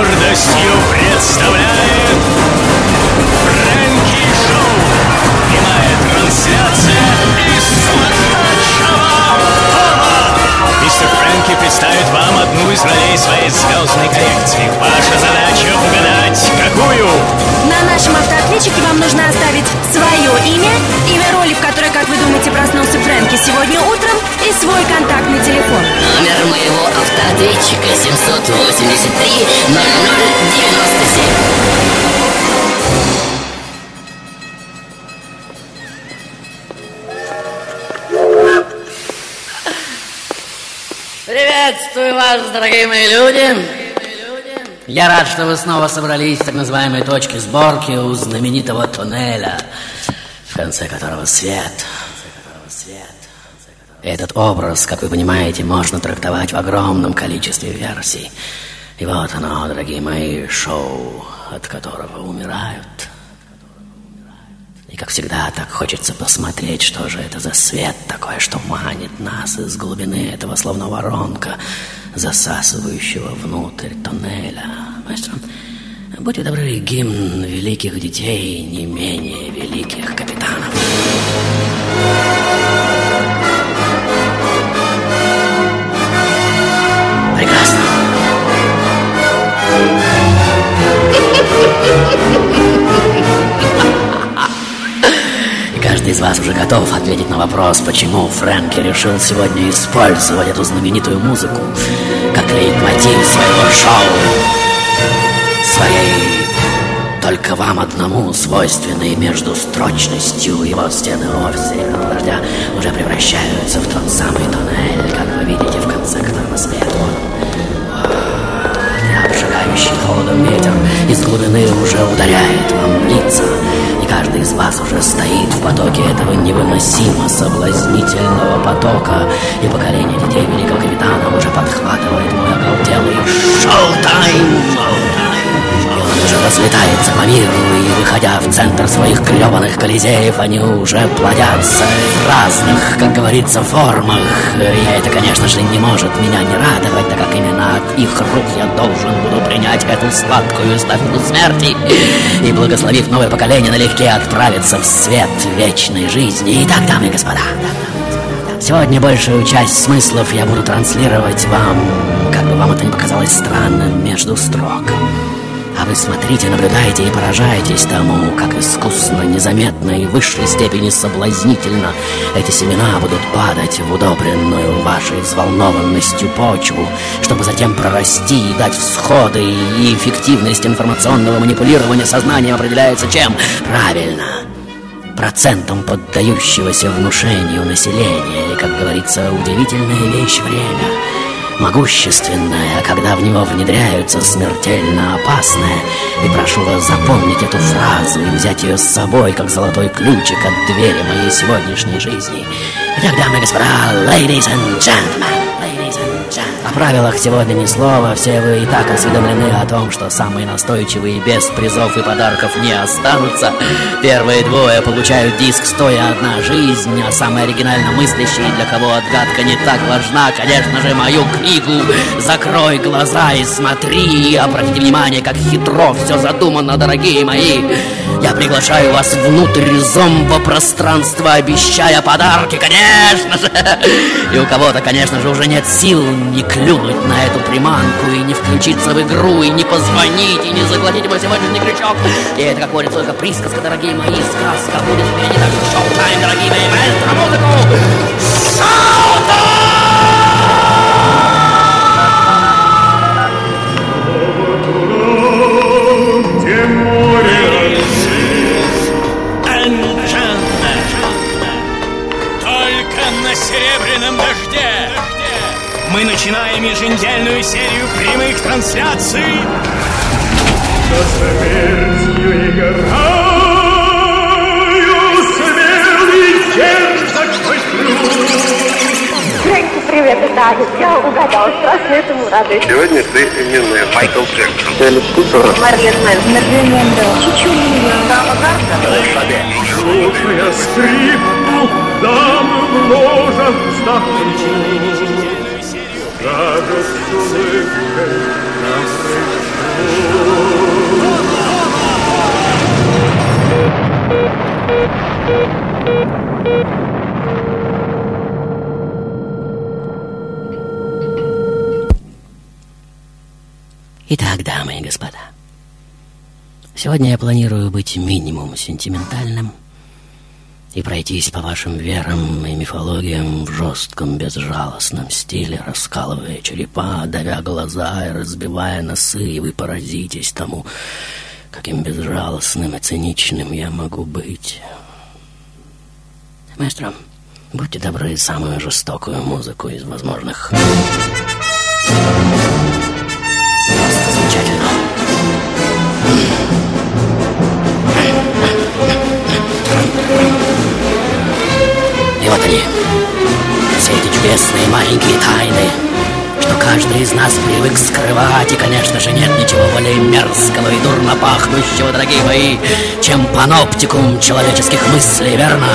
гордостью представляет Фрэнки Шоу. Прямая трансляция из сумасшедшего дома. Мистер Фрэнки представит вам одну из ролей своей звездной коллекции. Ваша задача угадать, какую? На нашем автоответчике вам нужно оставить свое имя роли, в которой, как вы думаете, проснулся Фрэнки сегодня утром, и свой контактный телефон. Номер моего автоответчика 783 0097. Приветствую вас, дорогие мои люди. Я рад, что вы снова собрались в так называемой точке сборки у знаменитого туннеля, в конце которого свет. Этот образ, как вы понимаете, можно трактовать в огромном количестве версий. И вот оно, дорогие мои, шоу, от которого умирают. И, как всегда, так хочется посмотреть, что же это за свет такой, что манит нас из глубины этого, словно воронка, засасывающего внутрь туннеля. Маэстро, будьте добры, гимн великих детей, не менее великих капитанов. Прекрасно. И каждый из вас уже готов ответить на вопрос, почему Фрэнки решил сегодня использовать эту знаменитую музыку как лейтмотив своего шоу. Своей только вам одному свойственной междустрочностью его стены офиса Северного дождя уже превращаются в тот самый туннель, как вы видите, в конце которого свет. Обжигающий холодом ветер из глубины уже ударяет вам в лица, и каждый из вас уже стоит в потоке этого невыносимо соблазнительного потока, и поколение детей великого капитана уже подхватывает мой оголтелый шоу-тайм. И он уже разлетается по миру, и, выходя в центр своих гребаных колизеев, они уже плодятся в разных, как говорится, формах. И это, конечно же, не может меня не радовать, так как именно от их рук я должен буду принять эту сладкую эстафету смерти и, благословив новое поколение, налегке отправиться в свет вечной жизни. Итак, дамы и господа, сегодня большую часть смыслов я буду транслировать вам, как бы вам это ни показалось странным, между строк. А вы смотрите, наблюдайте и поражаетесь тому, как искусно, незаметно и в высшей степени соблазнительно эти семена будут падать в удобренную вашей взволнованностью почву, чтобы затем прорасти и дать всходы, и эффективность информационного манипулирования сознанием определяется чем? Правильно, процентом поддающегося внушению населения. И, как говорится, удивительная вещь время. Могущественное, когда в него внедряются смертельно опасное. И прошу вас запомнить эту фразу и взять ее с собой, как золотой ключик от двери моей сегодняшней жизни. Итак, дамы и господа, ladies and gentlemen, о правилах сегодня ни слова, все вы и так осведомлены о том, что самые настойчивые без призов и подарков не останутся. Первые двое получают диск «Стоя одна жизнь», а самые оригинально мыслящие, для кого отгадка не так важна, конечно же, мою книгу «Закрой глаза и смотри». Обратите внимание, как хитро все задумано, дорогие мои. Я приглашаю вас внутрь зомбопространства, обещая подарки, конечно же. И у кого-то, конечно же, уже нет сил не клюнуть на эту приманку и не включиться в игру, и не позвонить, и не заглотить мой сегодняшний крючок. И это, как говорится, только присказка, дорогие мои, сказка будет впереди. Так что шоу-тайм, дорогие мои, маэстро, музыку! Шоу-тайм! Серебряном дожде мы начинаем еженедельную серию прямых трансляций. Со смертью играю, смелый сердце пошлю. Фрэнки, привет, это Аня. Я угадал, страшно этому радуюсь. Сегодня ты именная Майкл Джексон. Элис Купер. Марлен Мэндо. Чичулина. Дама Гарка. Слушая скрипку, дамы в ложах вздохнут. Даже с улыбкой нам пришел. господа, сегодня я планирую быть минимум сентиментальным и пройтись по вашим верам и мифологиям в жестком, безжалостном стиле, раскалывая черепа, давя глаза и разбивая носы, и вы поразитесь тому, каким безжалостным и циничным я могу быть. Маэстро, будьте добры, самую жестокую музыку из возможных. Просто замечательно. И вот они, все эти чудесные маленькие тайны, что каждый из нас привык скрывать. И, конечно же, нет ничего более мерзкого и дурно пахнущего, дорогие мои, чем паноптикум человеческих мыслей, верно?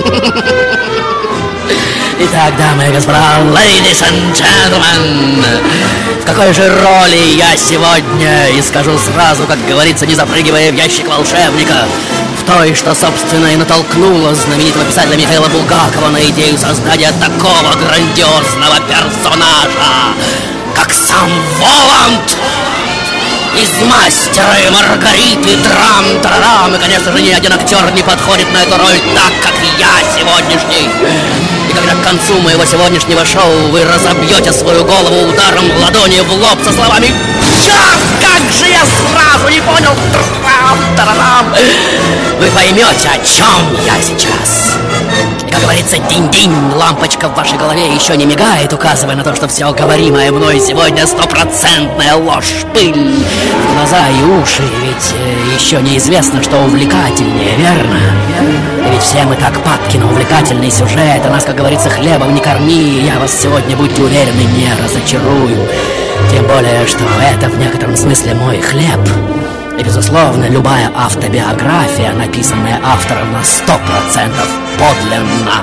Итак, дамы и господа, ladies and gentlemen, в какой же роли я сегодня, и скажу сразу, как говорится, не запрыгивая в ящик волшебника, в той, что, собственно, и натолкнула знаменитого писателя Михаила Булгакова на идею создания такого грандиозного персонажа, как сам Воланд из «Мастера и Маргариты», трам-тарарам. И, конечно же, ни один актер не подходит на эту роль так, как я сегодняшний. И когда к концу моего сегодняшнего шоу вы разобьете свою голову ударом ладони в лоб со словами «Черт, как же я сразу не понял!» Трам-тарарам, вы поймете, о чем я сейчас. И, как говорится, динь-динь, лампочка в вашей голове еще не мигает, указывая на то, что все говоримое мной сегодня стопроцентная ложь, пыль в глаза и уши. Ведь еще неизвестно, что увлекательнее, верно? И ведь все мы так падки на увлекательный сюжет, а нас, как говорится, хлебом не корми. Я вас сегодня, будьте уверены, не разочарую. Тем более, что это в некотором смысле мой хлеб. И, безусловно, любая автобиография, написанная автором на 100% подлинна.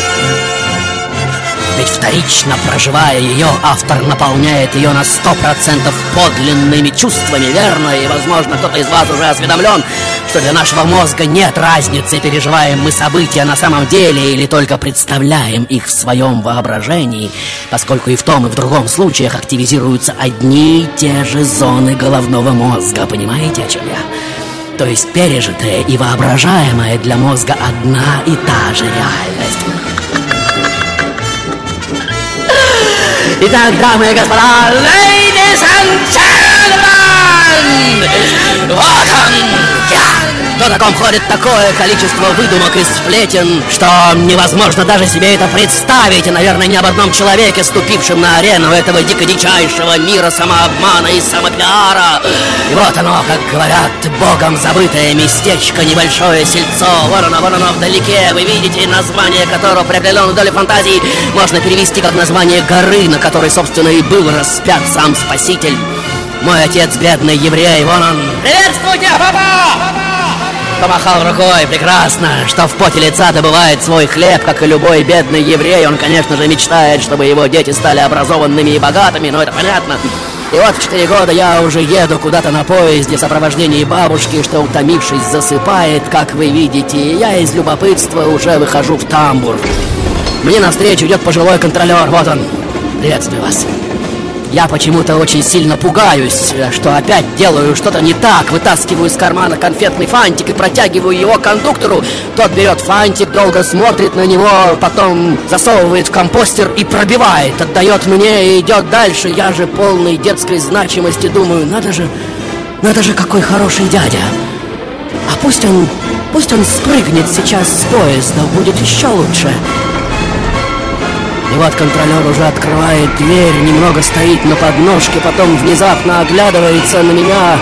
Ведь вторично проживая ее, автор наполняет ее на 100% подлинными чувствами, верно? И, возможно, кто-то из вас уже осведомлен, что для нашего мозга нет разницы, переживаем мы события на самом деле или только представляем их в своем воображении, поскольку и в том, и в другом случаях активизируются одни и те же зоны головного мозга. Понимаете, о чем я? То есть пережитое и воображаемое для мозга одна и та же реальность. Итак, дамы и господа, ladies and gentlemen, вот он, я! В таком ходит такое количество выдумок и сплетен, что невозможно даже себе это представить. И, наверное, ни об одном человеке, ступившем на арену этого дико-дичайшего мира самообмана и самопиара. И вот оно, как говорят, богом забытое местечко, небольшое сельцо. Вон оно вдалеке. Вы видите название которого при определенной доле фантазии можно перевести как название горы, на которой, собственно, и был распят сам Спаситель. Мой отец, бедный еврей, вон он. Приветствуйте, папа! Помахал рукой, прекрасно, что в поте лица добывает свой хлеб, как и любой бедный еврей. Он, конечно же, мечтает, чтобы его дети стали образованными и богатыми, но это понятно. И вот в 4 года я уже еду куда-то на поезде в сопровождении бабушки, что, утомившись, засыпает, как вы видите. И я из любопытства уже выхожу в тамбур. Мне навстречу идет пожилой контролер, вот он. Приветствую вас. Я почему-то очень сильно пугаюсь, что опять делаю что-то не так. Вытаскиваю из кармана конфетный фантик и протягиваю его кондуктору. Тот берет фантик, долго смотрит на него, потом засовывает в компостер и пробивает. Отдает мне и идет дальше. Я же полный детской значимости думаю, надо же какой хороший дядя. А пусть он спрыгнет сейчас с поезда, будет еще лучше. И вот контролер уже открывает дверь, немного стоит на подножке, потом внезапно оглядывается на меня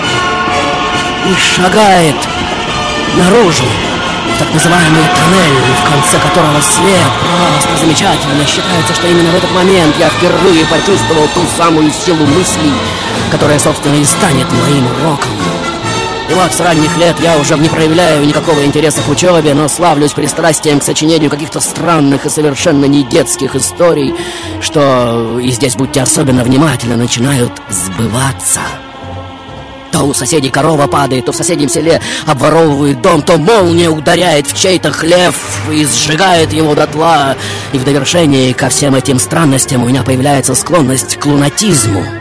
и шагает наружу, в так называемый тоннель, в конце которого свет просто замечательно. Считается, что именно в этот момент я впервые почувствовал ту самую силу мыслей, которая, собственно, и станет моим уроком. И вот с ранних лет я уже не проявляю никакого интереса к учебе, но славлюсь пристрастием к сочинению каких-то странных и совершенно не детских историй, что, и здесь будьте особенно внимательны, начинают сбываться. То у соседей корова падает, то в соседнем селе обворовывает дом, то молния ударяет в чей-то хлев и сжигает его дотла. И в довершении ко всем этим странностям у меня появляется склонность к лунатизму.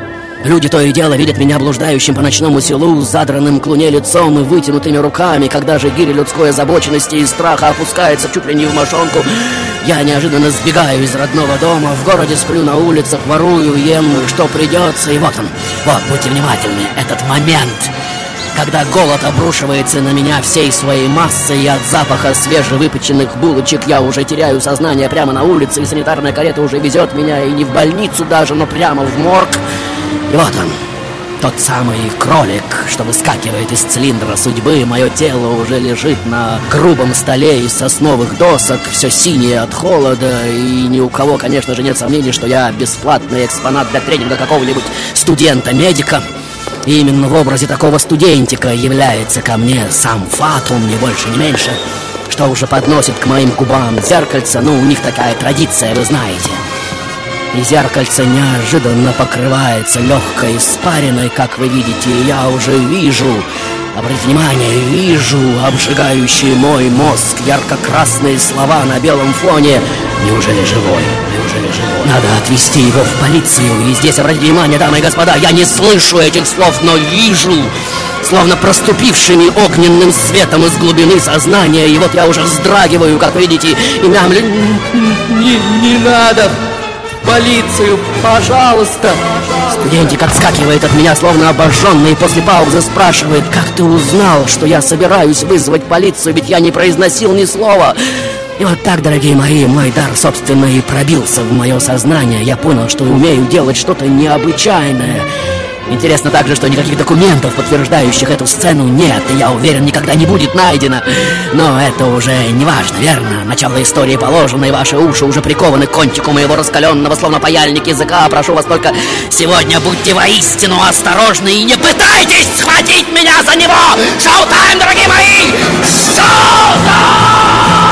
Люди то и дело видят меня блуждающим по ночному селу, с задранным к луне лицом и вытянутыми руками. Когда же гиря людской озабоченности и страха опускается чуть ли не в мошонку, я неожиданно сбегаю из родного дома. В городе сплю на улицах, ворую, ем, что придется. И вот он, вот, будьте внимательны, этот момент, когда голод обрушивается на меня всей своей массой, и от запаха свежевыпеченных булочек я уже теряю сознание прямо на улице, и санитарная карета уже везет меня и не в больницу даже, но прямо в морг. И вот он, тот самый кролик, что выскакивает из цилиндра судьбы. Мое тело уже лежит на грубом столе из сосновых досок, все синее от холода, и ни у кого, конечно же, нет сомнений, что я бесплатный экспонат для тренинга какого-нибудь студента-медика. И именно в образе такого студентика является ко мне сам Фатум, ни больше, ни меньше, что уже подносит к моим губам зеркальце. Ну, у них такая традиция, вы знаете. И зеркальце неожиданно покрывается легкой испариной, как вы видите, и я уже вижу, обратите внимание, вижу обжигающий мой мозг ярко-красные слова на белом фоне. Неужели живой? Неужели живой? Надо отвезти его в полицию. И здесь, обратите внимание, дамы и господа, я не слышу этих слов, но вижу, словно проступившими огненным светом из глубины сознания. И вот я уже вздрагиваю, как видите, и мямлю: не надо! Полицию, пожалуйста! Студентик отскакивает от меня, словно обожженный, и после паузы спрашивает: как ты узнал, что я собираюсь вызвать полицию, ведь я не произносил ни слова? И вот так, дорогие мои, мой дар, собственно, и пробился в мое сознание. Я понял, что умею делать что-то необычайное. Интересно также, что никаких документов, подтверждающих эту сцену, нет, и я уверен, никогда не будет найдено. Но это уже не важно, верно? Начало истории положено, и ваши уши уже прикованы к кончику моего раскаленного, словно паяльник языка. Прошу вас только сегодня будьте воистину осторожны и не пытайтесь схватить меня за него! Шоу-тайм, дорогие мои! Шоу-тайм!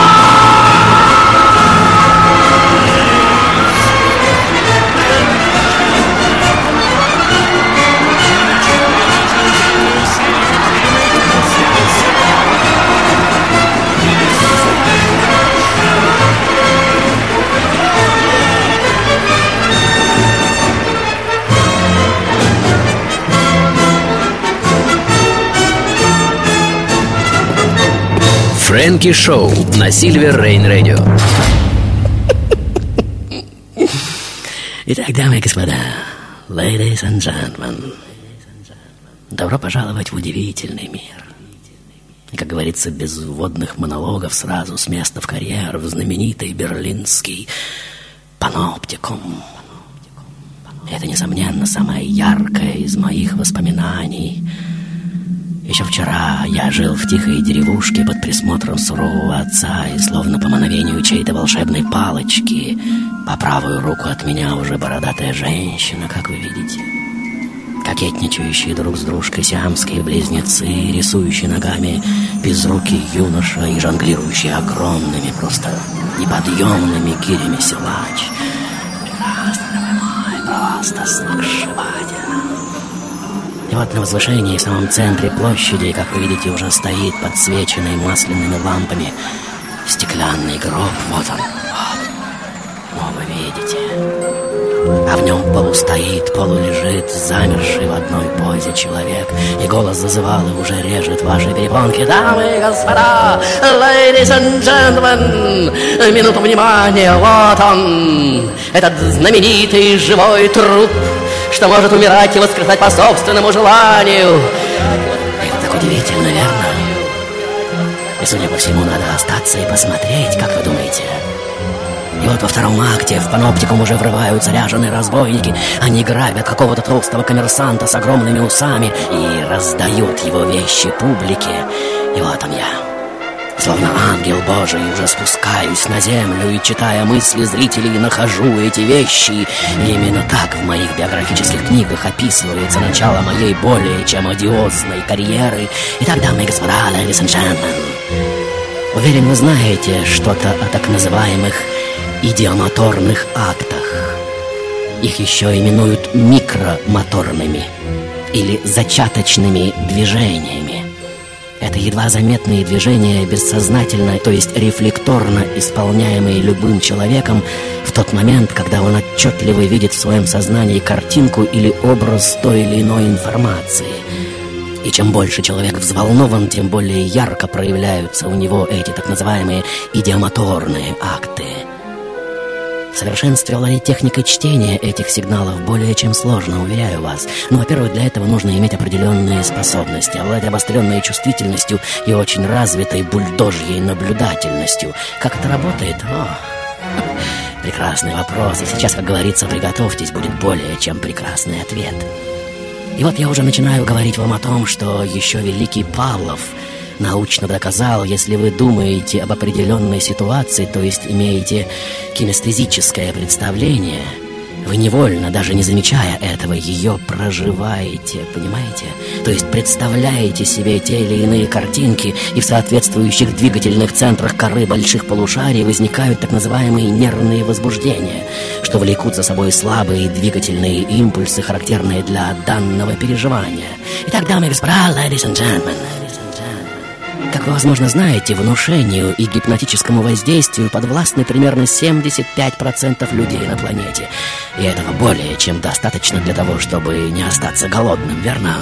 Фрэнки Шоу на Silver Rain Radio. Итак, дамы и господа, ladies and gentlemen, добро пожаловать в удивительный мир. И, как говорится, без вводных монологов сразу с места в карьер в знаменитый берлинский паноптикум. Это, несомненно, самое яркое из моих воспоминаний. Еще вчера я жил в тихой деревушке под присмотром сурового отца, и словно по мановению чьей-то волшебной палочки по правую руку от меня уже бородатая женщина, как вы видите. Кокетничающие друг с дружкой сиамские близнецы, рисующие ногами безрукий юноша и жонглирующие огромными, просто неподъемными гирями силач. Прекрасно, дорогой мой, просто сногсшибательно. И вот на возвышении в самом центре площади, как вы видите, уже стоит подсвеченный масляными лампами стеклянный гроб. Вот он, вот. Ну, вы видите. А в нем полустоит, полулежит, замерший в одной позе человек. И голос зазывал и уже режет ваши перепонки. Дамы и господа, ladies and gentlemen, минуту внимания, вот он, этот знаменитый живой труп, что может умирать и воскресать по собственному желанию. Это так удивительно, верно? И, судя по всему, надо остаться и посмотреть, как вы думаете. И вот во втором акте в паноптикум уже врываются ряженые разбойники. Они грабят какого-то толстого коммерсанта с огромными усами и раздают его вещи публике. И вот он я, словно ангел Божий, уже спускаюсь на землю и, читая мысли зрителей, нахожу эти вещи. И именно так в моих биографических книгах описывается начало моей более чем одиозной карьеры. Итак, дамы и господа, ladies and gentlemen, уверен, вы знаете что-то о так называемых идиомоторных актах. Их еще именуют микромоторными или зачаточными движениями. Это едва заметные движения, бессознательно, то есть рефлекторно исполняемые любым человеком в тот момент, когда он отчетливо видит в своем сознании картинку или образ той или иной информации. И чем больше человек взволнован, тем более ярко проявляются у него эти так называемые идиомоторные акты. В совершенстве владеть техникой чтения этих сигналов более чем сложно, уверяю вас. Но, во-первых, для этого нужно иметь определенные способности, обладать обостренной чувствительностью и очень развитой бульдожьей наблюдательностью. Как это работает? Прекрасный вопрос. И сейчас, как говорится, приготовьтесь, будет более чем прекрасный ответ. И вот я уже начинаю говорить вам о том, что еще великий Павлов научно доказал, если вы думаете об определенной ситуации, то есть имеете кинестезическое представление, вы невольно, даже не замечая этого, ее проживаете, понимаете? То есть представляете себе те или иные картинки, и в соответствующих двигательных центрах коры больших полушарий возникают так называемые нервные возбуждения, что влекут за собой слабые двигательные импульсы, характерные для данного переживания. Итак, дамы и господа, ladies and gentlemen, как вы, возможно, знаете, внушению и гипнотическому воздействию подвластны примерно 75% людей на планете. И этого более чем достаточно для того, чтобы не остаться голодным, верно?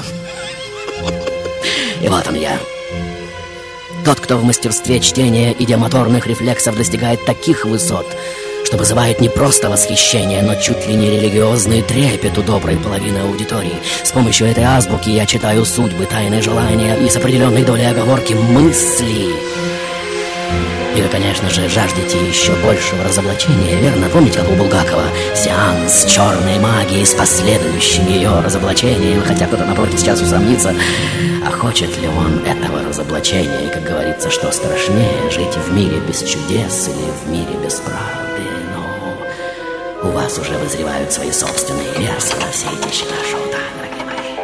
И вот он я. Тот, кто в мастерстве чтения идиомоторных рефлексов достигает таких высот, что вызывает не просто восхищение, но чуть ли не религиозный трепет у доброй половины аудитории. С помощью этой азбуки я читаю судьбы, тайные желания и с определенной долей оговорки мысли. И вы, конечно же, жаждете еще большего разоблачения, верно? Помните, как у Булгакова сеанс черной магии с последующим ее разоблачением, хотя кто-то напротив сейчас усомнится, а хочет ли он этого разоблачения? И, как говорится, что страшнее, жить в мире без чудес или в мире без правды? У вас уже вызревают свои собственные версии на все эти счета. Шоу-та, дорогие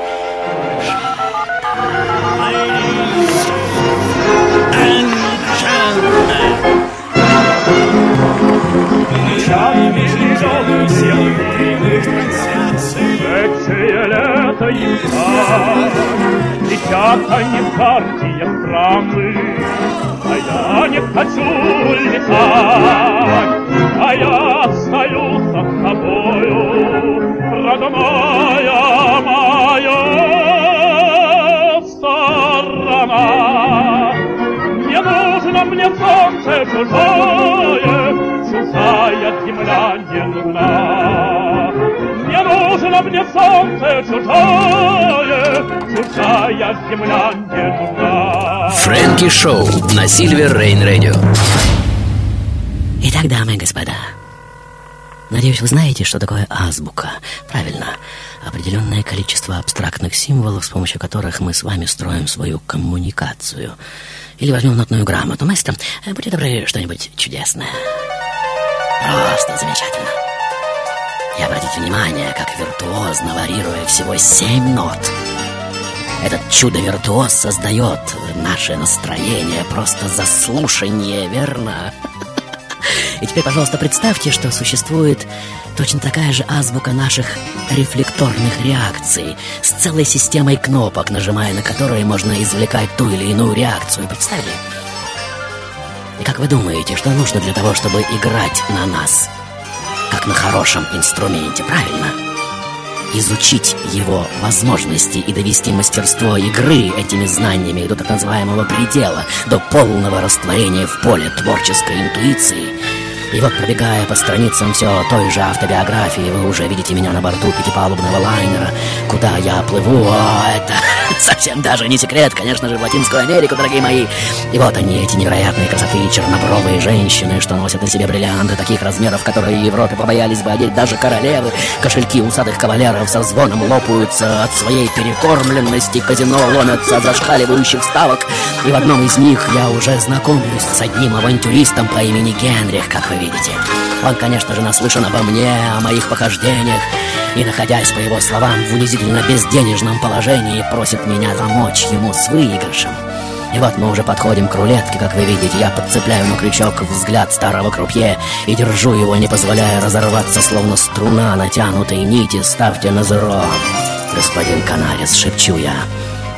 мои. Летят они в карте страны, а я не хочу летать, а я остаюсь с тобою, родная моя сторона. Не нужно мне солнце чужое, чужая земля не нужна. Не нужно мне солнце чужое, чужая земля не нужна. Фрэнки Шоу на Silver Rain Radio. Итак, дамы и господа, надеюсь, вы знаете, что такое азбука. Правильно, определенное количество абстрактных символов, с помощью которых мы с вами строим свою коммуникацию. Или возьмем нотную грамоту. Мастер, будьте добры, что-нибудь чудесное. Просто замечательно. И обратите внимание, как виртуозно, варьируя всего 7 нот, этот чудо-виртуоз создает наше настроение, просто заслушание, верно? И теперь, пожалуйста, представьте, что существует точно такая же азбука наших рефлекторных реакций с целой системой кнопок, нажимая на которые можно извлекать ту или иную реакцию. Представили? И как вы думаете, что нужно для того, чтобы играть на нас, как на хорошем инструменте, правильно? Изучить его возможности и довести мастерство игры этими знаниями до так называемого предела, до полного растворения в поле творческой интуиции. И вот, пробегая по страницам все той же автобиографии, вы уже видите меня на борту пятипалубного лайнера. Куда я плыву? Это совсем даже не секрет, конечно же, в Латинскую Америку, дорогие мои. И вот они, эти невероятные красоты чернобровые женщины, что носят на себе бриллианты таких размеров, которые в Европе побоялись бы одеть даже королевы. Кошельки усатых кавалеров со звоном лопаются от своей перекормленности, казино ломятся от зашкаливающих ставок. И в одном из них я уже знакомлюсь с одним авантюристом по имени Генрих, как вы видите. Он, конечно же, наслышан обо мне, о моих похождениях, и, находясь, по его словам, в унизительно безденежном положении, просит меня помочь ему с выигрышем. И вот мы уже подходим к рулетке, как вы видите. Я подцепляю на крючок взгляд старого крупье и держу его, не позволяя разорваться, словно струна натянутой нити. Ставьте на зеро, господин Канарис, шепчу я.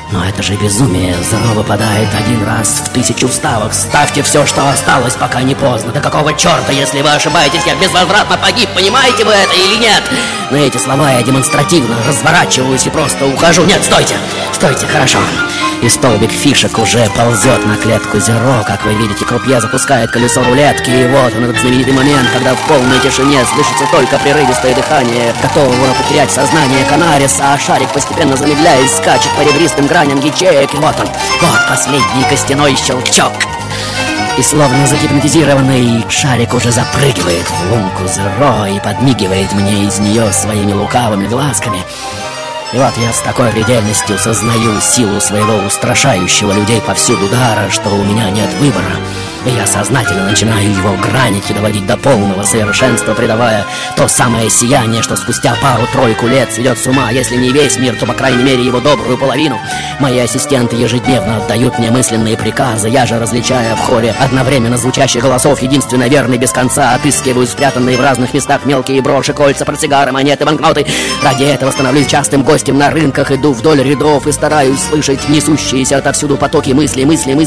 Но это же безумие. Зеро выпадает один раз в 1000 вставок. Ставьте все, что осталось, пока не поздно. Да какого черта, если вы ошибаетесь, я безвозвратно погиб. Понимаете вы это или нет? На эти слова я демонстративно разворачиваюсь и просто ухожу. Нет, стойте, стойте, хорошо. И столбик фишек уже ползет на клетку Зеро. Как вы видите, крупье запускает колесо рулетки. И вот он, этот знаменитый момент, когда в полной тишине слышится только прерывистое дыхание готового потерять сознание Канариса, а шарик, постепенно замедляясь, скачет по ребристым граням ячеек. И вот он, вот последний костяной щелчок. И словно загипнотизированный, шарик уже запрыгивает в лунку Зеро и подмигивает мне из нее своими лукавыми глазками. И вот я с такой предельностью сознаю силу своего устрашающего людей повсюду дара, что у меня нет выбора. И я сознательно начинаю его гранить и доводить до полного совершенства, придавая то самое сияние, что спустя пару-тройку лет сведет с ума, если не весь мир, то, по крайней мере, его добрую половину. Мои ассистенты ежедневно отдают мне мысленные приказы. Я же, различая в хоре одновременно звучащих голосов, единственно верный без конца, отыскиваю спрятанные в разных местах мелкие броши, кольца, портсигары, монеты, банкноты. Ради этого становлюсь частым гостем на рынках, иду вдоль рядов и стараюсь слышать несущиеся отовсюду потоки мысли,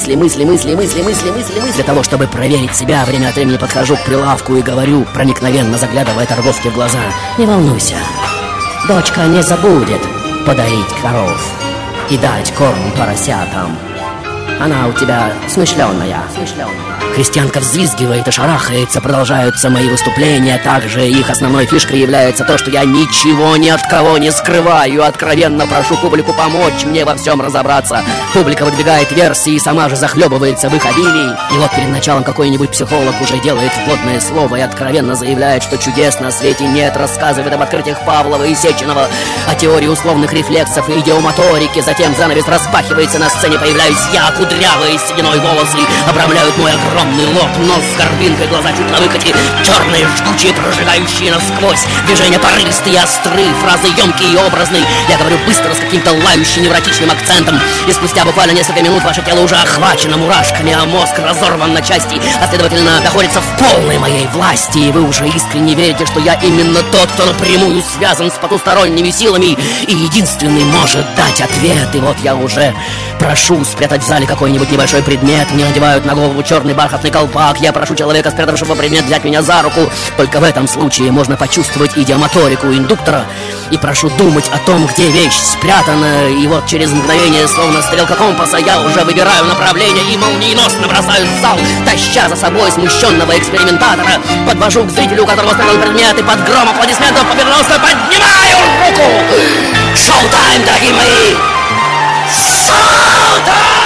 для того, чтобы проверить себя, время от времени подхожу к прилавку и говорю, проникновенно заглядывая торговке в глаза: не волнуйся, дочка не забудет подоить коров и дать корм поросятам. Она у тебя смышленая. Крестьянка взвизгивает и шарахается, продолжаются мои выступления. Также их основной фишкой является то, что я ничего ни от кого не скрываю. Откровенно прошу публику помочь мне во всем разобраться. Публика выдвигает версии и сама же захлебывается в их обилии. И вот перед началом какой-нибудь психолог уже делает вводное слово и откровенно заявляет, что чудес на свете нет, рассказывает об открытиях Павлова и Сеченова, о теории условных рефлексов и идиомоторики. Затем занавес распахивается, на сцене появляюсь я, кудрявые с сединой волосы обрамляют мой огромный лоб, нос с горбинкой, глаза чуть на выкате, черные, жгучие, прожигающие насквозь, движения порывистые, острые, фразы емкие и образные. Я говорю быстро, с каким-то лающим невротичным акцентом, и спустя буквально несколько минут ваше тело уже охвачено мурашками, а мозг разорван на части, а следовательно находится в полной моей власти, и вы уже искренне верите, что я именно тот, кто напрямую связан с потусторонними силами и единственный может дать ответ. И вот я уже прошу спрятать в зале какой-нибудь небольшой предмет, мне надевают на голову черный бархатный колпак, я прошу человека, спрятавшего предмет, взять меня за руку. Только в этом случае можно почувствовать идиомоторику индуктора, и прошу думать о том, где вещь спрятана. И вот через мгновение, словно стрелка компаса, я уже выбираю направление и молниеносно бросаюсь в зал, таща за собой смущенного экспериментатора. Подвожу к зрителю, у которого спрятал предмет, и под гром аплодисментов победоносно поднимаю руку. Шоу-тайм, дорогие мои! Шоу-тайм!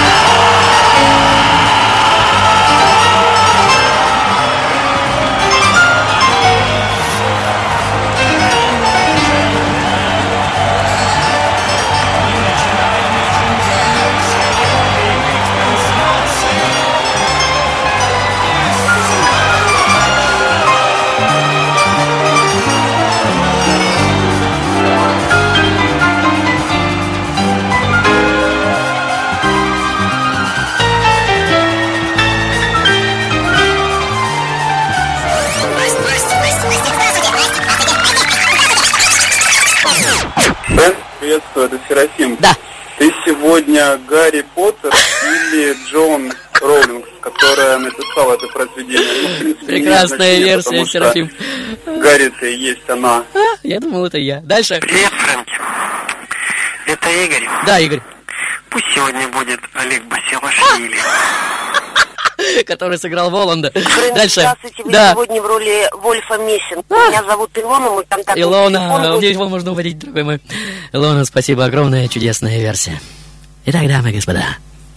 Приветствую, это Серафим. Да. Ты сегодня Гарри Поттер или Джон Роулинг, которая написала это произведение? Ну, в принципе, прекрасная версия, Серафим. Гарри-то и есть она. Я думал, это я. Дальше. Привет, Фрэнки. Это Игорь. Да, Игорь. Пусть сегодня будет Олег Басилашвили. Который сыграл Воланда. Дальше. Здравствуйте, вы сегодня в роли Вольфа Мессинга. Меня зовут Илона, мой контактный Илона, мне его можно уводить, дорогой мой. Илона, спасибо, огромная, чудесная версия. Итак, дамы и господа,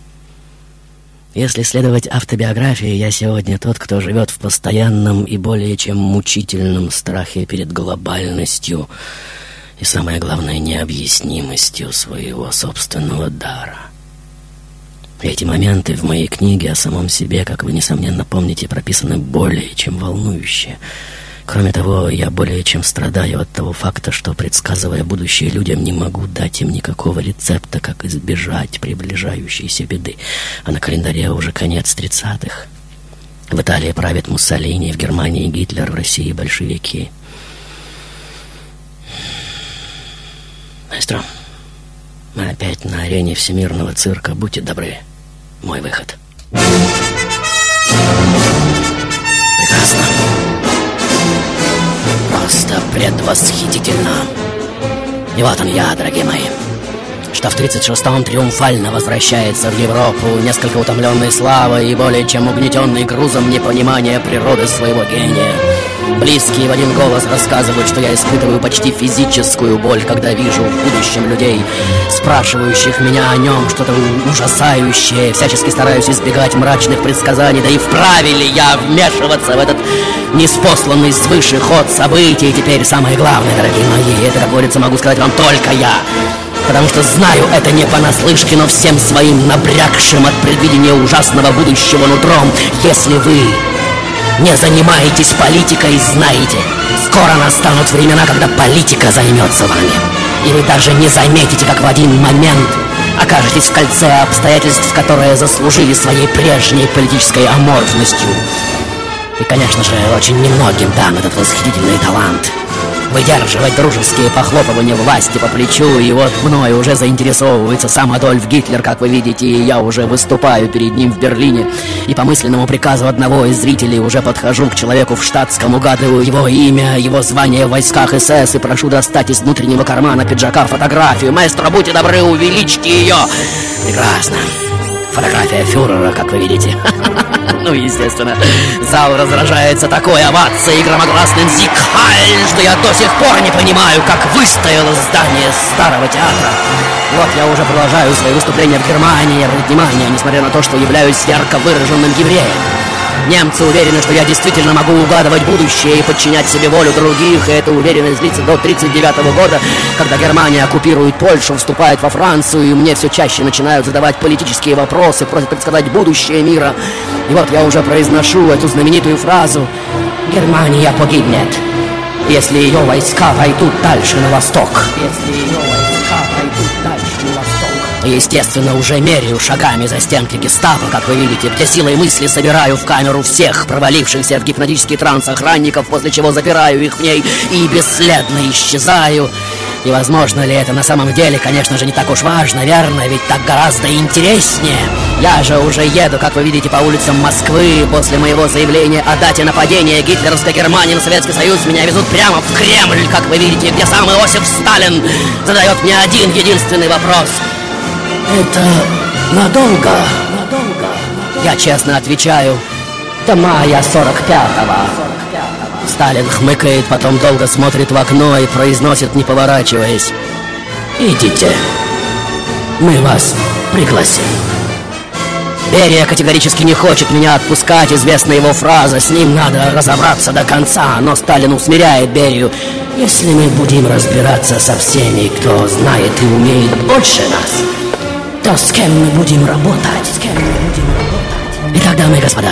если следовать автобиографии, я сегодня тот, кто живет в постоянном и более чем мучительном страхе перед глобальностью и, самое главное, необъяснимостью своего собственного дара. Эти моменты в моей книге о самом себе, как вы, несомненно, помните, прописаны более чем волнующе. Кроме того, я более чем страдаю от того факта, что, предсказывая будущее людям, не могу дать им никакого рецепта, как избежать приближающейся беды. А на календаре уже конец 30-х. В Италии правит Муссолини, в Германии Гитлер, в России большевики. Маэстро, Мы опять на арене всемирного цирка. Будьте добры. Мой выход. Прекрасно. Просто предвосхитительно. И вот он я, дорогие мои, что в 36-м триумфально возвращается в Европу, несколько утомленный славой и более чем угнетенный грузом непонимания природы своего гения. Близкие в один голос рассказывают, что я испытываю почти физическую боль, когда вижу в будущем людей, спрашивающих меня о нем что-то ужасающее. Всячески стараюсь избегать мрачных предсказаний, да и вправе ли я вмешиваться в этот неспосланный свыше ход событий. И теперь самое главное, дорогие мои, это, как говорится, могу сказать вам только я. Потому что знаю это не понаслышке, но всем своим набрякшим от предвидения ужасного будущего нутром. Если вы не занимаетесь политикой, знаете, скоро настанут времена, когда политика займется вами. И вы даже не заметите, как в один момент окажетесь в кольце обстоятельств, которые заслужили своей прежней политической аморфностью. И, конечно же, очень немногим дан этот восхитительный талант выдерживать дружеские похлопывания власти по плечу. И вот мною уже заинтересовывается сам Адольф Гитлер, как вы видите, и я уже выступаю перед ним в Берлине. И по мысленному приказу одного из зрителей уже подхожу к человеку в штатском, угадываю его имя, его звание в войсках СС и прошу достать из внутреннего кармана пиджака фотографию. Маэстро, будьте добры, увеличьте ее. Прекрасно. Фотография фюрера, как вы видите. Ну, естественно, зал разражается такой овацией и громогласным зиг-хайль, что я до сих пор не понимаю, как выстояло здание старого театра. Вот я уже продолжаю свои выступления в Германии. Внимание, несмотря на то, что являюсь ярко выраженным евреем. Немцы уверены, что я действительно могу угадывать будущее и подчинять себе волю других, и эта уверенность длится до 1939 года, когда Германия оккупирует Польшу, вступает во Францию, и мне все чаще начинают задавать политические вопросы, просят предсказать будущее мира. И вот я уже произношу эту знаменитую фразу: «Германия погибнет, если ее войска войдут дальше на восток». Если ее войска войдут дальше на восток. Естественно, уже меряю шагами за стенки гестапо, как вы видите, где силой мысли собираю в камеру всех провалившихся в гипнотический транс охранников, после чего запираю их в ней и бесследно исчезаю. И возможно ли это на самом деле, конечно же, не так уж важно, верно? Ведь так гораздо интереснее. Я же уже еду, как вы видите, по улицам Москвы. После моего заявления о дате нападения гитлеровской Германии на Советский Союз меня везут прямо в Кремль, как вы видите, где сам Иосиф Сталин задает мне один единственный вопрос: «Это надолго?» Я честно отвечаю: «До мая 45-го». Сталин хмыкает, потом долго смотрит в окно и произносит, не поворачиваясь: «Идите, мы вас пригласим». Берия категорически не хочет меня отпускать, известна его фраза: «С ним надо разобраться до конца», но Сталин усмиряет Берию: «Если мы будем разбираться со всеми, кто знает и умеет больше нас, то с кем мы будем работать? Итак, дамы и господа,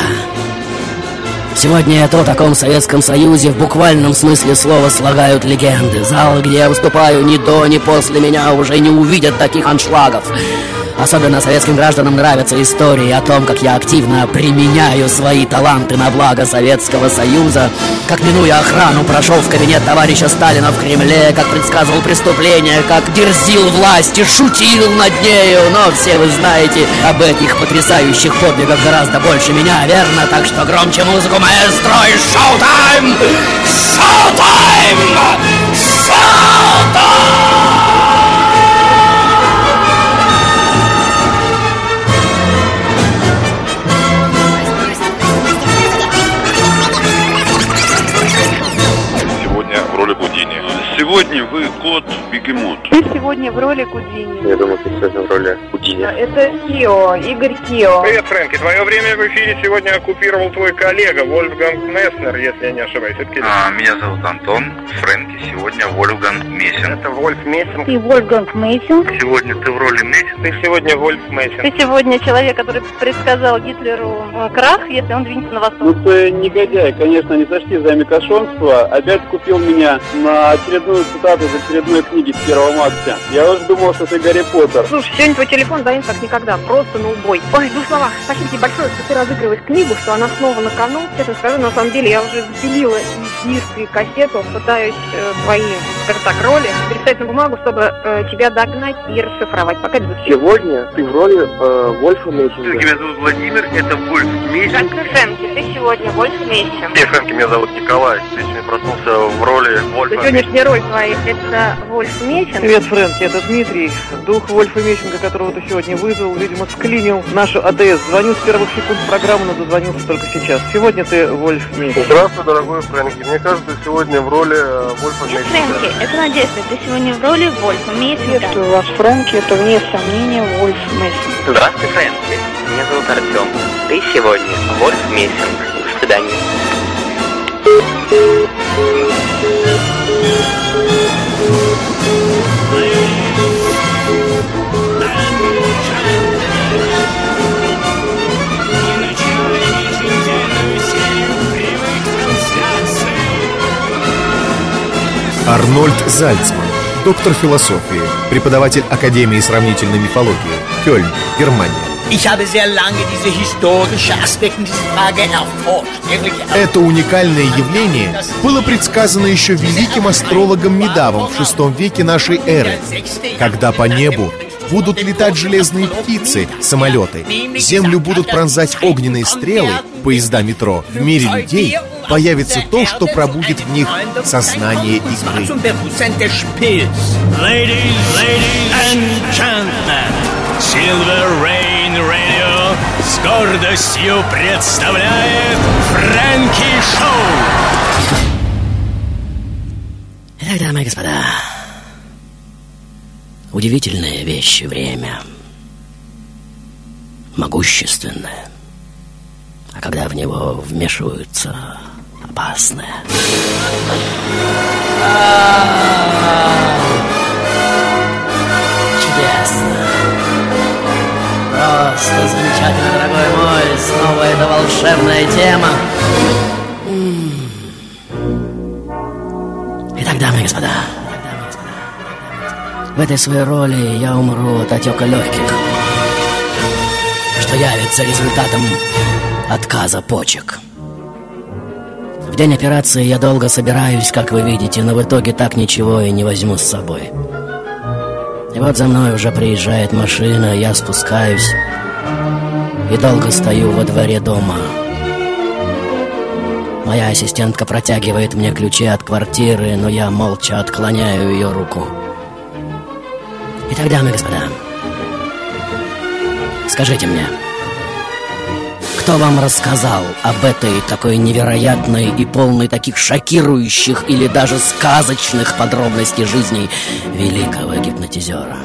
сегодня о таком Советском Союзе в буквальном смысле слова слагают легенды. Зал, где я выступаю, ни до, ни после меня уже не увидят таких аншлагов. Особенно советским гражданам нравятся истории о том, как я активно применяю свои таланты на благо Советского Союза, как, минуя охрану, прошел в кабинет товарища Сталина в Кремле, как предсказывал преступления, как дерзил власти, шутил над нею. Но все вы знаете об этих потрясающих подвигах гораздо больше меня, верно? Так что громче музыку, маэстро, и шоу-тайм! Шоу-тайм! Шоу-тайм! Сегодня вы кот-бегемот. Ты сегодня в роли Гудини. Я думаю, ты сегодня в роли Гудини. Это Кио, Игорь Кио. Привет, Фрэнки. Твое время в эфире сегодня оккупировал твой коллега Вольфганг Месснер, если я не ошибаюсь. Это Меня зовут Антон. Фрэнки, сегодня Вольфганг Мессин. Это Вольф Мессин. Ты Вольфганг Мессин. Сегодня ты в роли Мессин. Ты сегодня Вольф Мессин. Ты сегодня человек, который предсказал Гитлеру крах, если он двинется на восток. Ну ты негодяй, конечно, не сочти за мекошонство. Опять купил меня на очередную цитату из очередной книги 1 марта. Я уже думал, что ты Гарри Поттер. Слушай, сегодня твой телефон звонит как никогда, просто на убой. Ой, в двух словах, спасибо тебе большое, что ты разыгрываешь книгу, что она снова на кону. Честно скажу, на самом деле я уже запилила и диск, и кассету, пытаюсь твои скажем так, роли, переписать на бумагу, чтобы тебя догнать и расшифровать. Пока это звучит. Сегодня ты в роли Вольфа Мессинга. Меня зовут Владимир, это Вольф Мессинг. Фрэнки, ты сегодня Вольф Мессинг. Привет, Фрэнки, меня зовут Николай. Сегодня проснулся в роли Вольфа. Сегодняшняя роль твоя — это Вольф Мессинг. Привет, Фрэнки, это Дмитрий. Дух Вольфа Мессинга, которого ты сегодня вызвал, видимо, склинил нашу АТС. Звоню с первых секунд программы, но дозвонился только сейчас. Сегодня ты Вольф Мессинг. Здравствуй, дорогой Фрэнки. Мне кажется, сегодня в роли Вольфа Мессинга. Фрэнки, это Надежда, ты сегодня в роли Вольфа Мессинга. Приветствую вас, Фрэнки, это вне сомнения Вольф Мессинг. Здравствуй, Фрэнки. Меня зовут Артем. Ты сегодня Вольф Мессинг. До свидания. Арнольд Зальцман, доктор философии, преподаватель Академии сравнительной мифологии, Кёльн, Германия. Это уникальное явление было предсказано еще великим астрологом Медавом в VI веке нашей эры, когда по небу будут летать железные птицы, самолеты, землю будут пронзать огненные стрелы, поезда метро. В мире людей появится то, что пробудит в них сознание игры. Silver Rain Radio с гордостью представляет Фрэнки Шоу. Итак, дамы и господа, удивительная вещь время. Могущественное. А когда в него вмешиваются опасное. Чудесно. Просто замечательно, дорогой мой. Снова эта волшебная тема. Итак, дамы и господа, в этой своей роли я умру от отека легких, что явится результатом отказа почек. В день операции я долго собираюсь, как вы видите, но в итоге так ничего и не возьму с собой. И вот за мной уже приезжает машина, я спускаюсь и долго стою во дворе дома. Моя ассистентка протягивает мне ключи от квартиры, но я молча отклоняю ее руку. Итак, дамы и господа, скажите мне, кто вам рассказал об этой такой невероятной и полной таких шокирующих или даже сказочных подробностей жизни великого гипнотизера?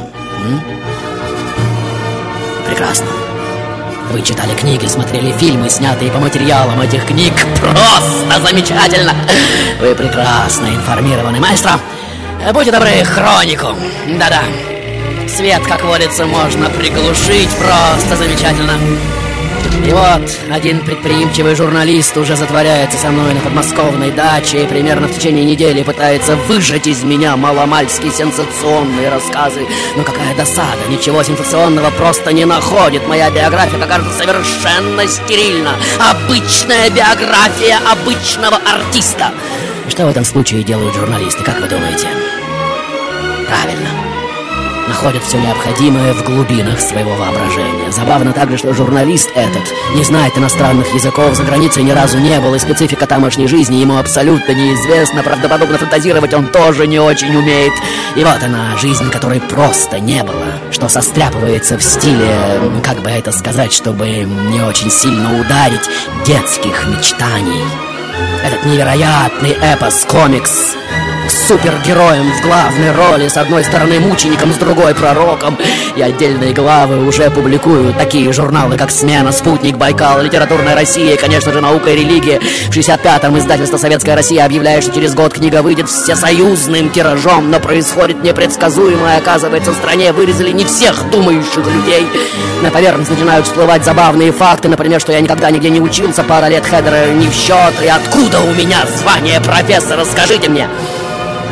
Прекрасно. Вы читали книги, смотрели фильмы, снятые по материалам этих книг. Просто замечательно. Вы прекрасно информированы, маэстро. Будьте добры, хронику. Да-да. Свет, как водится, можно приглушить. Просто замечательно. И вот один предприимчивый журналист уже затворяется со мной на подмосковной даче и примерно в течение недели пытается выжать из меня маломальски сенсационные рассказы. Но какая досада, ничего сенсационного просто не находит. Моя биография окажется совершенно стерильна. Обычная биография обычного артиста. И что в этом случае делают журналисты, как вы думаете? Правильно. Находят все необходимое в глубинах своего воображения. Забавно также, что журналист этот не знает иностранных языков, за границей ни разу не был, и специфика тамошней жизни ему абсолютно неизвестна. Правдоподобно фантазировать он тоже не очень умеет. И вот она, жизнь, которой просто не было, что состряпывается в стиле, как бы это сказать, чтобы не очень сильно ударить, детских мечтаний. Этот невероятный эпос-комикс с супергероем в главной роли, с одной стороны мучеником, с другой пророком. И отдельные главы уже публикуют такие журналы, как «Смена», «Спутник», «Байкал», «Литературная Россия» и, конечно же, «Наука и религия». В 65-м издательство «Советская Россия» объявляет, что через год книга выйдет всесоюзным тиражом, но происходит непредсказуемое. Оказывается, в стране вырезали не всех думающих людей. На поверхность начинают всплывать забавные факты, например, что я никогда нигде не учился, пара лет хедера не в счет. И откуда у меня звание профессора, скажите мне?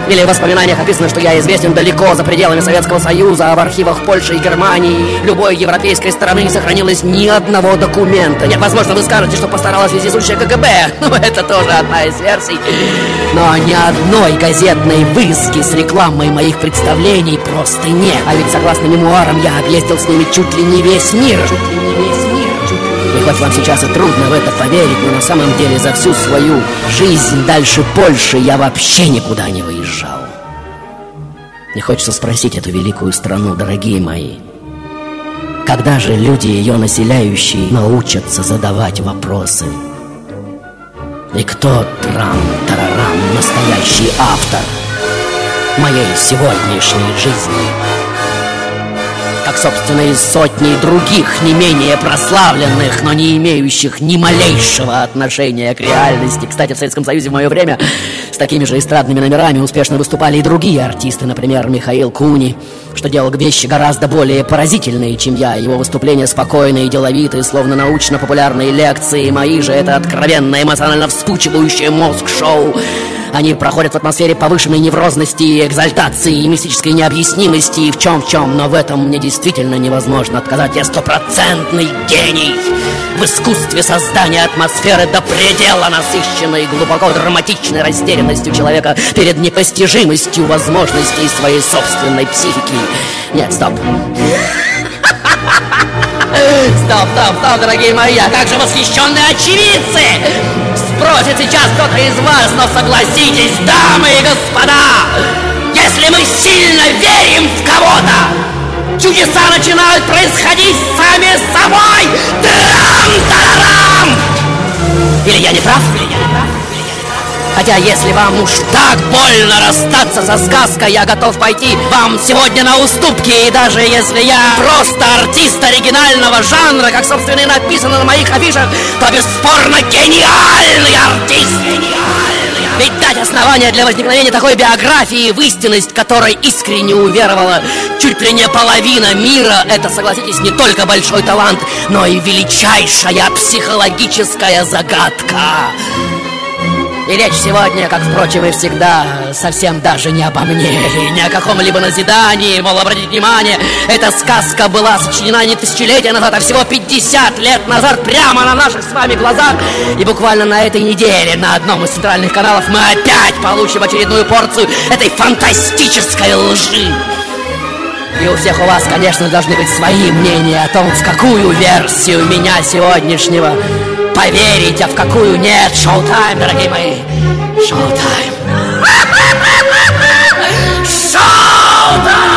Или в воспоминаниях описано, что я известен далеко за пределами Советского Союза, а в архивах Польши и Германии, любой европейской страны не сохранилось ни одного документа. Нет, возможно, вы скажете, что постаралась вездесущая КГБ. Ну, это тоже одна из версий. Но ни одной газетной вырезки с рекламой моих представлений просто нет. А ведь, согласно мемуарам, я объездил с ними чуть ли не весь мир. И хоть вам сейчас и трудно в это поверить, но на самом деле за всю свою жизнь дальше Польши я вообще никуда не выезжал. Мне хочется спросить эту великую страну, дорогие мои, когда же люди, ее населяющие, научатся задавать вопросы? И кто трам-тарарам, настоящий автор моей сегодняшней жизни? Как, собственно, и сотни других не менее прославленных, но не имеющих ни малейшего отношения к реальности. Кстати, в Советском Союзе в мое время с такими же эстрадными номерами успешно выступали и другие артисты, например, Михаил Куни, что делал вещи гораздо более поразительные, чем я. Его выступления спокойные и деловитые, словно научно-популярные лекции. Мои же — это откровенно эмоционально вспучивающее мозг шоу. Они проходят в атмосфере повышенной неврозности, экзальтации и мистической необъяснимости. И в чем, но в этом мне действительно невозможно отказать. Я стопроцентный гений в искусстве создания атмосферы до предела насыщенной, глубоко драматичной растерянностью человека перед непостижимостью возможностей своей собственной психики. Нет, стоп. Стоп, дорогие мои, а как же восхищенные очевидцы? Спросит сейчас кто-то из вас, но согласитесь, дамы и господа, если мы сильно верим в кого-то, чудеса начинают происходить сами собой! Трам-тарарам! Или я не прав? Хотя, если вам уж так больно расстаться со сказкой, я готов пойти вам сегодня на уступки. И даже если я просто артист оригинального жанра, как, собственно, и написано на моих афишах, то бесспорно гениальный артист. Ведь дать основания для возникновения такой биографии, в истинность которой искренне уверовала чуть ли не половина мира, это, согласитесь, не только большой талант, но и величайшая психологическая загадка. И речь сегодня, как, впрочем, и всегда, совсем даже не обо мне, и ни о каком-либо назидании, мол, обратите внимание, эта сказка была сочинена не тысячелетия назад, а всего 50 лет назад, прямо на наших с вами глазах. И буквально на этой неделе на одном из центральных каналов мы опять получим очередную порцию этой фантастической лжи. И у всех у вас, конечно, должны быть свои мнения о том, в какую версию меня сегодняшнего поверить, а в какую нет. Шоу-тайм, дорогие мои. Шоу-тайм. Шоу-тайм!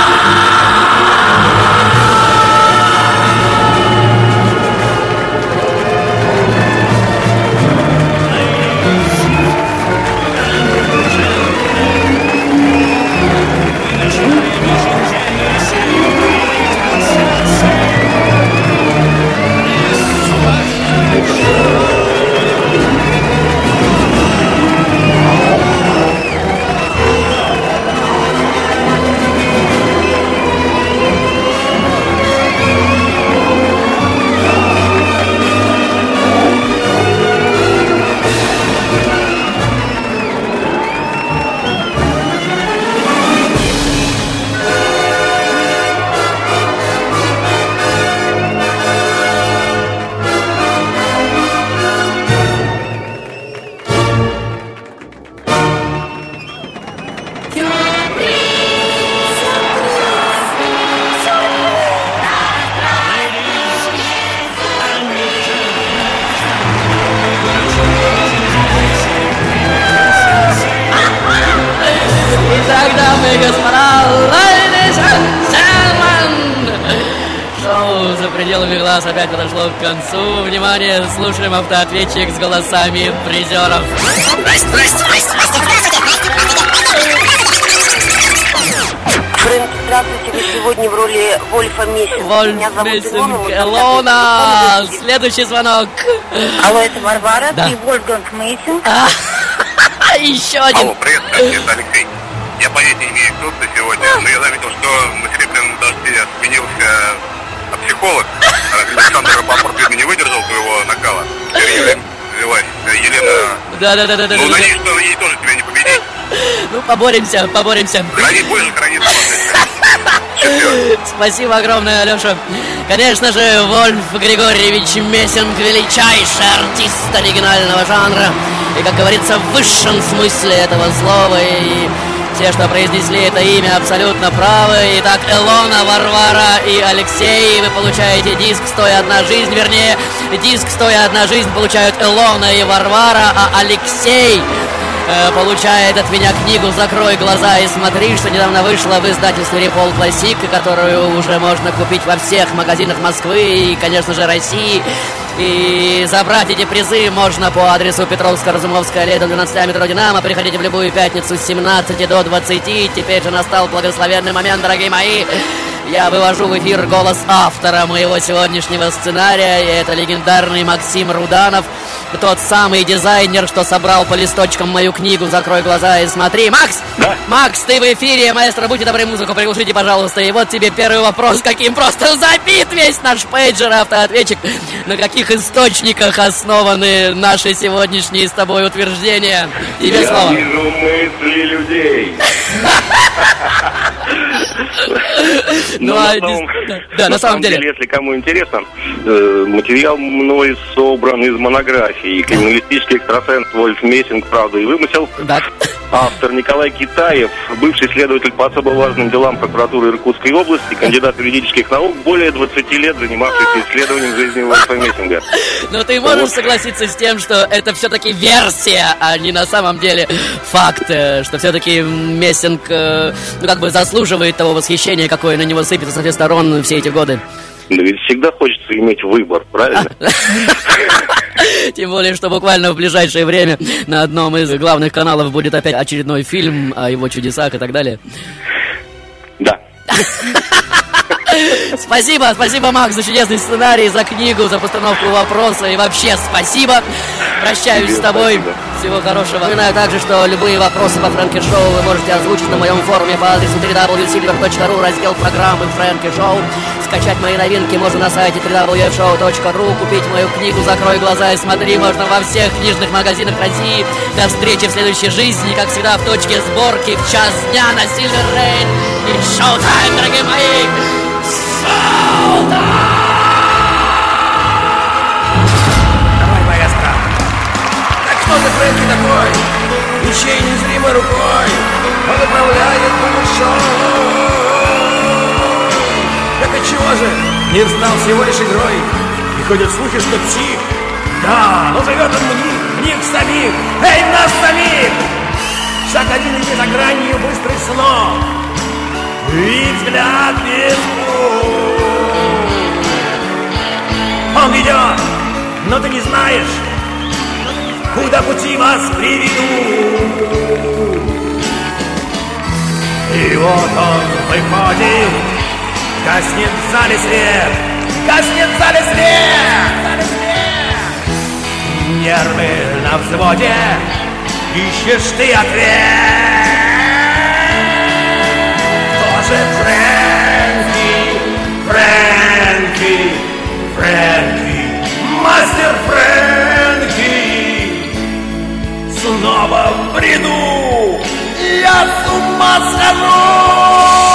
Опять подошло к концу. Внимание, слушаем автоответчик с голосами призеров. Здравствуйте, вы сегодня в роли Вольфа Мессинга. Меня зовут Илона. Следующий звонок. Алло, это Варвара, да. И Вольфганг Мессинг. Еще один. Алло, привет, это Алексей. Я понятия не имею, кто ты сегодня, но я заметил, что на Серебряном дожде сменился психолог. Александр Рапопорт не выдержал твоего накала. Елена. Да. Ну, надеюсь, что ей тоже тебя не победить. Ну, поборемся. Храни Боже, храни Спасибо огромное, Алеша. Конечно же, Вольф Григорьевич Мессинг — величайший артист оригинального жанра. И, как говорится, в высшем смысле этого слова. И все, что произнесли это имя, абсолютно правы. Итак, Илона, Варвара и Алексей, вы получаете диск «101 жизнь». Вернее, диск «101 жизнь» получают Илона и Варвара, а Алексей получает от меня книгу «Закрой глаза и смотри», что недавно вышла в издательстве Репол Классик, которую уже можно купить во всех магазинах Москвы и, конечно же, России. И забрать эти призы можно по адресу Петровско-Разумовская, аллея 12, метро «Динамо». Приходите в любую пятницу с 17 до 20. Теперь же настал благословенный момент, дорогие мои. Я вывожу в эфир голос автора моего сегодняшнего сценария. И это легендарный Максим Руданов, тот самый дизайнер, что собрал по листочкам мою книгу «Закрой глаза и смотри». Макс! Да? Макс, ты в эфире. Маэстро, будьте добры, музыку приглушите, пожалуйста. И вот тебе первый вопрос, каким просто забит весь наш пейджер, автоответчик. На каких источниках основаны наши сегодняшние с тобой утверждения? Тебе слово. Я вижу мысли людей. На самом деле, если кому интересно, материал мной собран из монографии. Криминалистический экстрасенс Вольф Мессинг, правда и вымысел. Да. Автор Николай Китаев, бывший следователь по особо важным делам прокуратуры Иркутской области, кандидат юридических наук, более 20 лет занимавшийся исследованием жизни Вольфа Мессинга. Но ты можешь согласиться с тем, что это все-таки версия, а не на самом деле факт, что все-таки Мессинг, заслуживает того восхищения, какое на него сыпется со всех сторон все эти годы. Да ведь всегда хочется иметь выбор, правильно? Тем более, что буквально в ближайшее время на одном из главных каналов будет опять очередной фильм о его чудесах и так далее. Да. Спасибо, Макс, за чудесный сценарий, за книгу, за постановку вопроса и вообще спасибо. Прощаюсь с тобой. Спасибо. Всего хорошего. Напоминаю также, что любые вопросы по Фрэнки Шоу вы можете озвучить на моем форуме по адресу www.silver.ru, раздел программы Фрэнки Шоу. Скачать мои новинки можно на сайте www.show.ru. Купить мою книгу «Закрой глаза и смотри» можно во всех книжных магазинах России. До встречи в следующей жизни, как всегда, в точке сборки в час дня на Silver Rain и Showtime, дорогие мои! Давай, маэстро. Так кто за Фрэнки такой? Ничей незримой рукой он управляет малышом. Так отчего же мир стал всего лишь игрой? И ходят слухи, что псих. Да, но живет он в них самих. Эй, в нас самих! Шаг один идти за гранью быстрых снов. И взгляд без он идет, но ты не знаешь, куда пути вас приведут. И вот он выходит, гаснет в зале свет, Нервы на взводе, ищешь ты ответ. Кто же Фрэнки, мастер Фрэнки, снова в бреду, я с ума схожу.